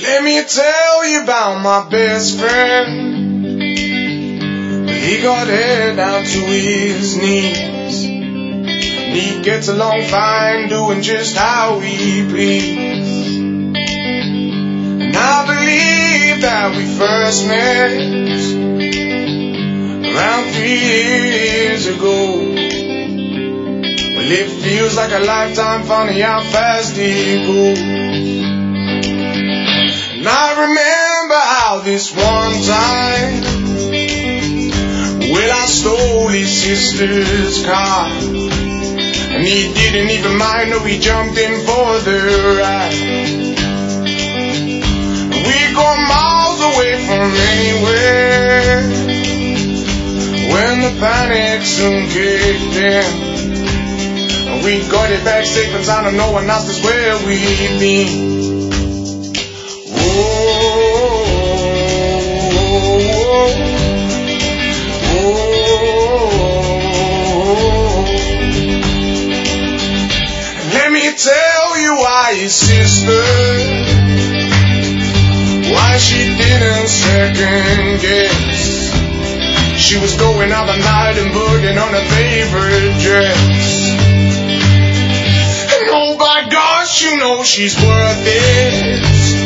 Let me tell you about my best friend. He got head down to his knees, and he gets along fine, doing just how he please. And I believe that we first met around 3 years ago. Well, it feels like a lifetime, funny how fast it goes. And I remember how this one time, well, I stole his sister's car, and he didn't even mind, no, he jumped in for the ride. We go miles away from anywhere when the panic soon kicked in. We got it back safe and sound, and no one asked us where we've been. Let me tell you why his sister, why she didn't second guess. She was going out the night and putting on her favorite dress. And oh my gosh, you know she's worth it.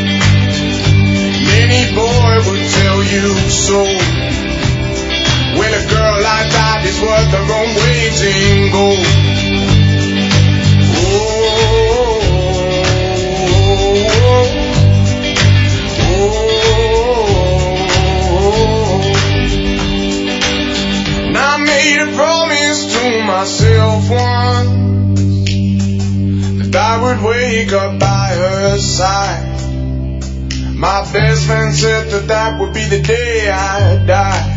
Any boy would tell you so. Well, a girl like that is worth her own weight in gold. And I made a promise to myself once that I would wake up by her side. My best friend said that that would be the day I died.